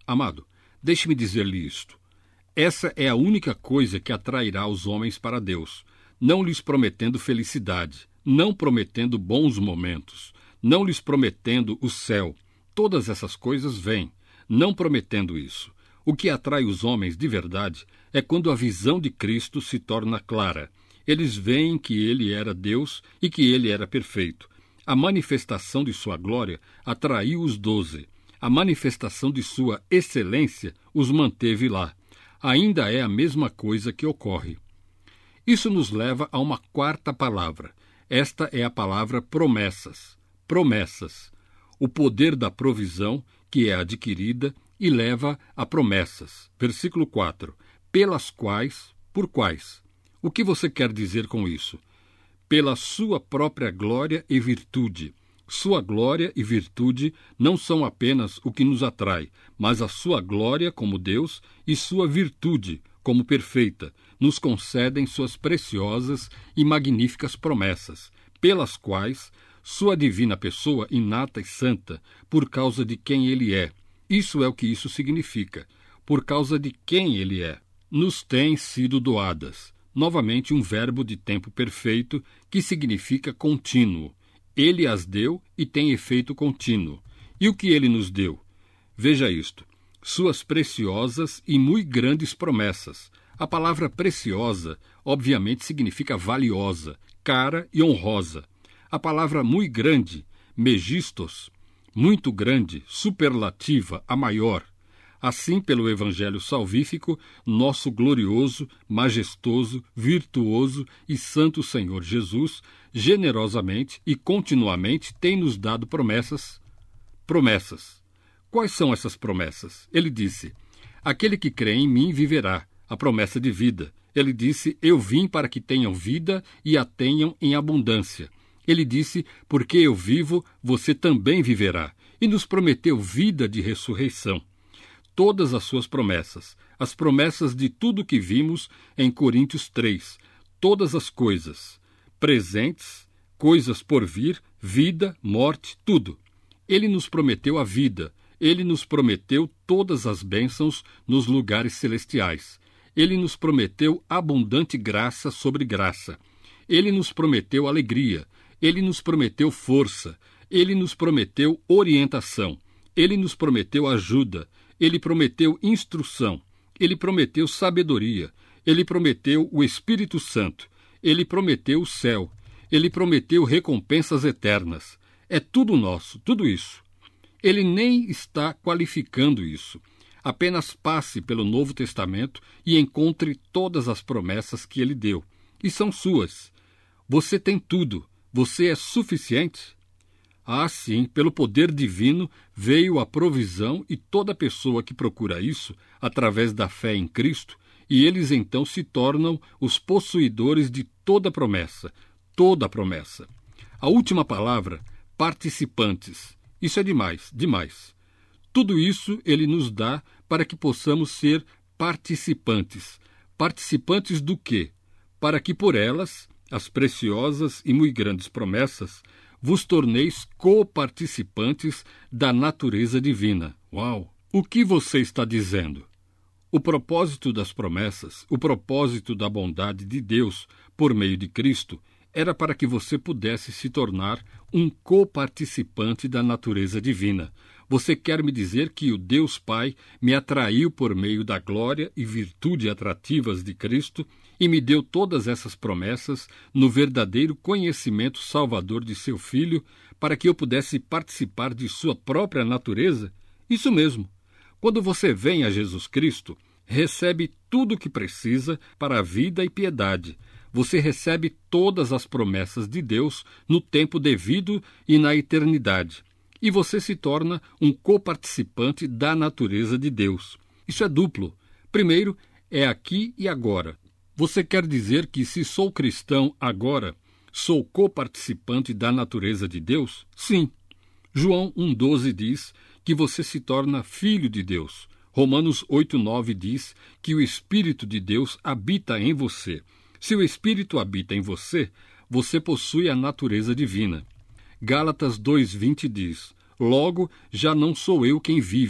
Amado, deixe-me dizer-lhe isto. Essa é a única coisa que atrairá os homens para Deus, não lhes prometendo felicidade, não prometendo bons momentos, não lhes prometendo o céu. Todas essas coisas vêm, não prometendo isso. O que atrai os homens de verdade é quando a visão de Cristo se torna clara. Eles veem que ele era Deus e que ele era perfeito. A manifestação de sua glória atraiu os 12. A manifestação de sua excelência os manteve lá. Ainda é a mesma coisa que ocorre. Isso nos leva a uma quarta palavra. Esta é a palavra promessas. Promessas. O poder da provisão, que é adquirida, e leva a promessas. Versículo 4. Pelas quais, por quais? O que você quer dizer com isso? Pela sua própria glória e virtude. Sua glória e virtude não são apenas o que nos atrai, mas a sua glória como Deus e sua virtude como perfeita nos concedem suas preciosas e magníficas promessas, pelas quais sua divina pessoa inata e santa, por causa de quem ele é. Isso é o que isso significa. Por causa de quem ele é, nos têm sido doadas. Novamente um verbo de tempo perfeito que significa contínuo. Ele as deu e tem efeito contínuo. E o que ele nos deu? Veja isto. Suas preciosas e muito grandes promessas. A palavra preciosa, obviamente, significa valiosa, cara e honrosa. A palavra muito grande, megistos, muito grande, superlativa, a maior. Assim, pelo Evangelho salvífico, nosso glorioso, majestoso, virtuoso e santo Senhor Jesus, generosamente e continuamente tem nos dado promessas. Promessas. Quais são essas promessas? Ele disse, aquele que crê em mim viverá, a promessa de vida. Ele disse, eu vim para que tenham vida e a tenham em abundância. Ele disse, porque eu vivo, você também viverá. E nos prometeu vida de ressurreição. Todas as suas promessas, as promessas de tudo que vimos em Coríntios 3, todas as coisas, presentes, coisas por vir, vida, morte, tudo. Ele nos prometeu a vida, ele nos prometeu todas as bênçãos nos lugares celestiais. Ele nos prometeu abundante graça sobre graça. Ele nos prometeu alegria, ele nos prometeu força, ele nos prometeu orientação, ele nos prometeu ajuda, ele prometeu instrução, ele prometeu sabedoria, ele prometeu o Espírito Santo, ele prometeu o céu, ele prometeu recompensas eternas. É tudo nosso, tudo isso. Ele nem está qualificando isso. Apenas passe pelo Novo Testamento e encontre todas as promessas que ele deu. E são suas. Você tem tudo. Você é suficiente? Ah, sim, pelo poder divino veio a provisão e toda pessoa que procura isso, através da fé em Cristo, e eles então se tornam os possuidores de toda promessa. Toda promessa. A última palavra, participantes. Isso é demais, demais. Tudo isso ele nos dá para que possamos ser participantes. Participantes do quê? Para que por elas, as preciosas e muito grandes promessas, vos torneis coparticipantes da natureza divina. Uau! O que você está dizendo? O propósito das promessas, o propósito da bondade de Deus por meio de Cristo, era para que você pudesse se tornar um coparticipante da natureza divina. Você quer me dizer que o Deus Pai me atraiu por meio da glória e virtude atrativas de Cristo e me deu todas essas promessas no verdadeiro conhecimento salvador de seu Filho para que eu pudesse participar de sua própria natureza? Isso mesmo. Quando você vem a Jesus Cristo, recebe tudo o que precisa para a vida e piedade. Você recebe todas as promessas de Deus no tempo devido e na eternidade. E você se torna um coparticipante da natureza de Deus. Isso é duplo. Primeiro, é aqui e agora. Você quer dizer que se sou cristão agora, sou coparticipante da natureza de Deus? Sim. João 1,12 diz que você se torna filho de Deus. Romanos 8,9 diz que o Espírito de Deus habita em você. Se o Espírito habita em você, você possui a natureza divina. Gálatas 2,20 diz, logo, já não sou eu quem vive,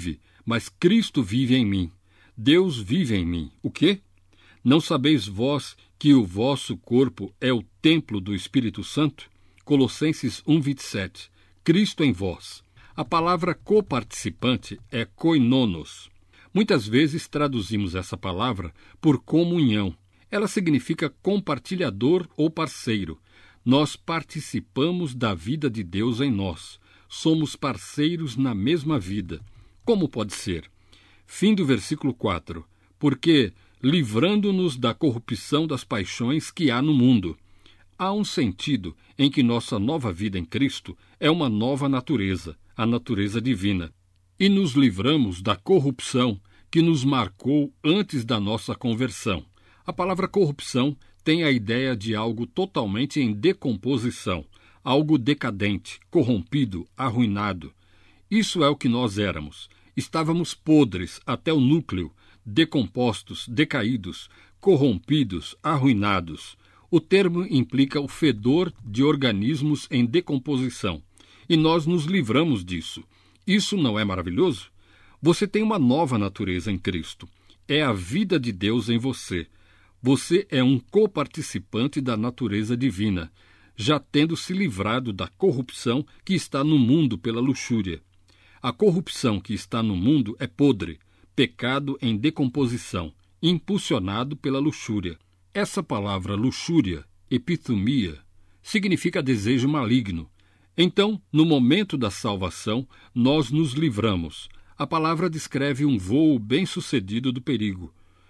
mas Cristo vive em mim. Deus vive em mim. O quê? Não sabeis vós que o vosso corpo é o templo do Espírito Santo? Colossenses 1:27. Cristo em vós. A palavra coparticipante é koinonos. Muitas vezes traduzimos essa palavra por comunhão. Ela significa compartilhador ou parceiro. Nós participamos da vida de Deus em nós. Somos parceiros na mesma vida. Como pode ser? Fim do versículo 4. Porque, livrando-nos da corrupção das paixões que há no mundo. Há um sentido em que nossa nova vida em Cristo é uma nova natureza, a natureza divina. E nos livramos da corrupção que nos marcou antes da nossa conversão. A palavra corrupção tem a ideia de algo totalmente em decomposição, algo decadente, corrompido, arruinado. Isso é o que nós éramos. Estávamos podres até o núcleo, decompostos, decaídos, corrompidos, arruinados. O termo implica o fedor de organismos em decomposição. E nós nos livramos disso. Isso não é maravilhoso? Você tem uma nova natureza em Cristo. É a vida de Deus em você. Você é um coparticipante da natureza divina, já tendo se livrado da corrupção que está no mundo pela luxúria. A corrupção que está no mundo é podre, pecado em decomposição, impulsionado pela luxúria. Essa palavra luxúria, epithumia, significa desejo maligno. Então, no momento da salvação, nós nos livramos. A palavra descreve um voo bem-sucedido do perigo.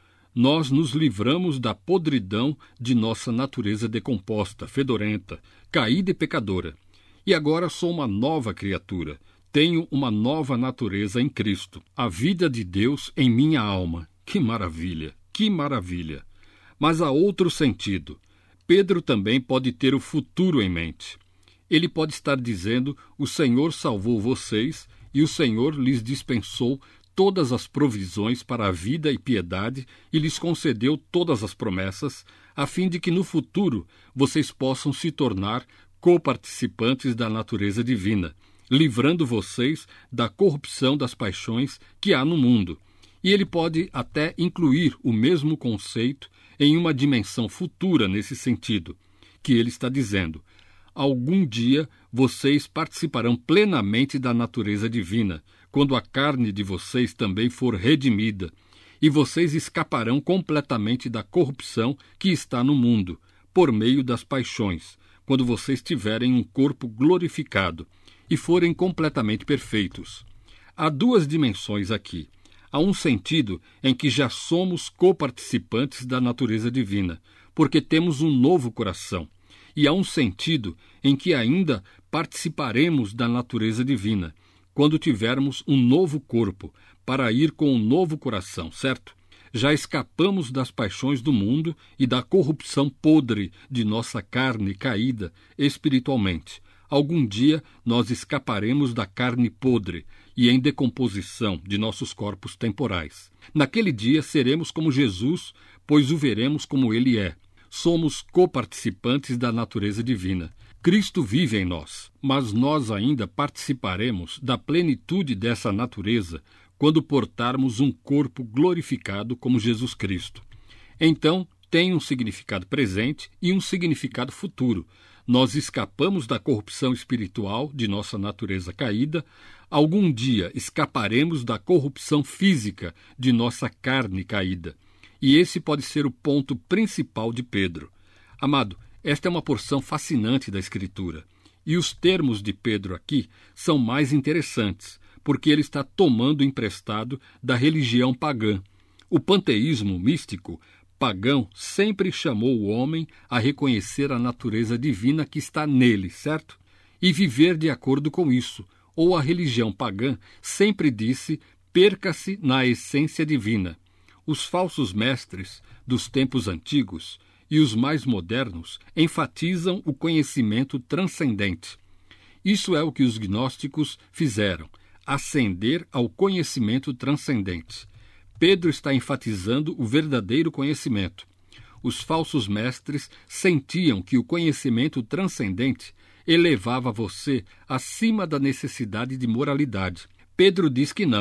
Nós nos livramos da podridão de nossa natureza decomposta, fedorenta, caída e pecadora. E agora sou uma nova criatura. Tenho uma nova natureza em Cristo. A vida de Deus em minha alma. Que maravilha! Que maravilha! Mas há outro sentido. Pedro também pode ter o futuro em mente. Ele pode estar dizendo: o Senhor salvou vocês e o Senhor lhes dispensou todas as provisões para a vida e piedade e lhes concedeu todas as promessas, a fim de que no futuro vocês possam se tornar coparticipantes da natureza divina, livrando vocês da corrupção das paixões que há no mundo. E ele pode até incluir o mesmo conceito em uma dimensão futura nesse sentido, que ele está dizendo: algum dia vocês participarão plenamente da natureza divina, quando a carne de vocês também for redimida, e vocês escaparão completamente da corrupção que está no mundo, por meio das paixões, quando vocês tiverem um corpo glorificado e forem completamente perfeitos. Há duas dimensões aqui. Há um sentido em que já somos coparticipantes da natureza divina, porque temos um novo coração. E há um sentido em que ainda participaremos da natureza divina, quando tivermos um novo corpo, para ir com um novo coração, certo? Já escapamos das paixões do mundo e da corrupção podre de nossa carne caída espiritualmente. Algum dia nós escaparemos da carne podre e em decomposição de nossos corpos temporais. Naquele dia seremos como Jesus, pois o veremos como ele é. Somos coparticipantes da natureza divina. Cristo vive em nós, mas nós ainda participaremos da plenitude dessa natureza quando portarmos um corpo glorificado como Jesus Cristo. Então, tem um significado presente e um significado futuro. Nós escapamos da corrupção espiritual de nossa natureza caída. Algum dia escaparemos da corrupção física de nossa carne caída. E esse pode ser o ponto principal de Pedro. Amado, esta é uma porção fascinante da Escritura. E os termos de Pedro aqui são mais interessantes, porque ele está tomando emprestado da religião pagã. O panteísmo místico pagão sempre chamou o homem a reconhecer a natureza divina que está nele, certo? E viver de acordo com isso. Ou a religião pagã sempre disse: perca-se na essência divina. Os falsos mestres dos tempos antigos e os mais modernos enfatizam o conhecimento transcendente. Isso é o que os gnósticos fizeram, ascender ao conhecimento transcendente. Pedro está enfatizando o verdadeiro conhecimento. Os falsos mestres sentiam que o conhecimento transcendente elevava você acima da necessidade de moralidade. Pedro diz que não.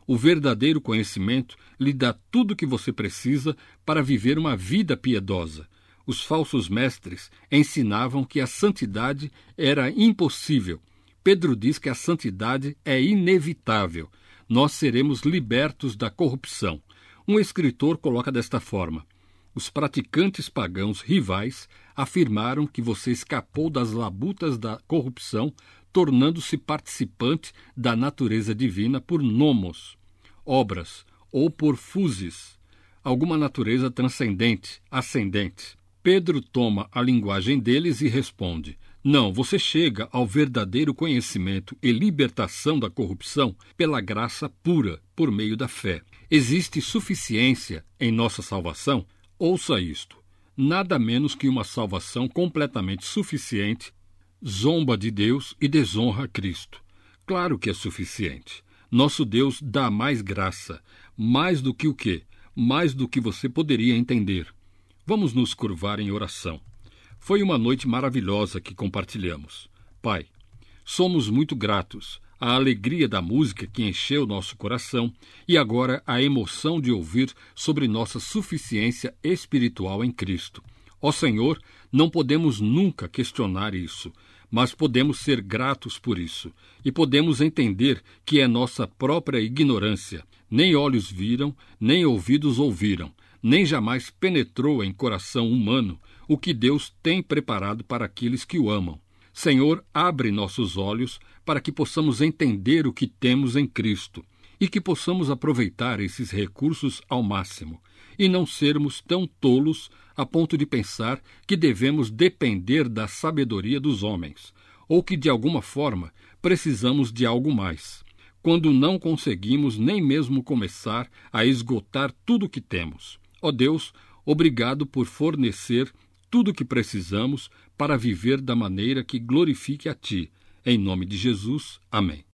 O verdadeiro conhecimento lhe dá tudo o que você precisa para viver uma vida piedosa. Os falsos mestres ensinavam que a santidade era impossível. Pedro diz que a santidade é inevitável. Nós seremos libertos da corrupção. Um escritor coloca desta forma: os praticantes pagãos rivais afirmaram que você escapou das labutas da corrupção, tornando-se participante da natureza divina por nomos, obras, ou por physis, alguma natureza transcendente, ascendente. Pedro toma a linguagem deles e responde: não, você chega ao verdadeiro conhecimento e libertação da corrupção pela graça pura, por meio da fé. Existe suficiência em nossa salvação? Ouça isto: nada menos que uma salvação completamente suficiente zomba de Deus e desonra Cristo. Claro que é suficiente. Nosso Deus dá mais graça, mais do que o quê? Mais do que você poderia entender. Vamos nos curvar em oração. Foi uma noite maravilhosa que compartilhamos. Pai, somos muito gratos à alegria da música que encheu nosso coração e agora a emoção de ouvir sobre nossa suficiência espiritual em Cristo. Ó Senhor, não podemos nunca questionar isso, mas podemos ser gratos por isso e podemos entender que é nossa própria ignorância. Nem olhos viram, nem ouvidos ouviram, nem jamais penetrou em coração humano o que Deus tem preparado para aqueles que o amam. Senhor, abre nossos olhos para que possamos entender o que temos em Cristo e que possamos aproveitar esses recursos ao máximo e não sermos tão tolos a ponto de pensar que devemos depender da sabedoria dos homens ou que, de alguma forma, precisamos de algo mais, quando não conseguimos nem mesmo começar a esgotar tudo o que temos. Ó Deus, obrigado por fornecer tudo o que precisamos para viver da maneira que glorifique a Ti. Em nome de Jesus. Amém.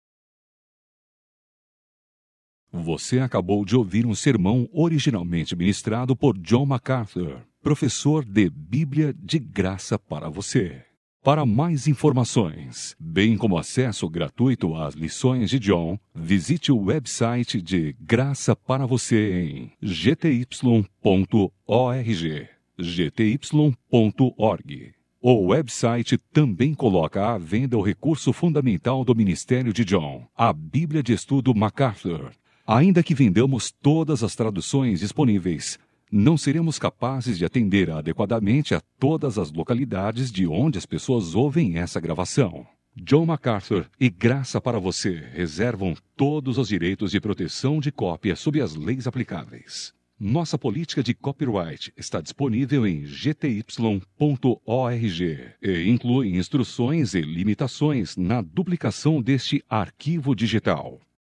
Você acabou de ouvir um sermão originalmente ministrado por John MacArthur, professor de Bíblia de Graça para você. Para mais informações, bem como acesso gratuito às lições de John, visite o website de Graça para você em gty.org. gty.org. O website também coloca à venda o recurso fundamental do ministério de John, a Bíblia de Estudo MacArthur. Ainda que vendamos todas as traduções disponíveis, não seremos capazes de atender adequadamente a todas as localidades de onde as pessoas ouvem essa gravação. John MacArthur e Graça para você reservam todos os direitos de proteção de cópia sob as leis aplicáveis. Nossa política de copyright está disponível em gty.org e inclui instruções e limitações na duplicação deste arquivo digital.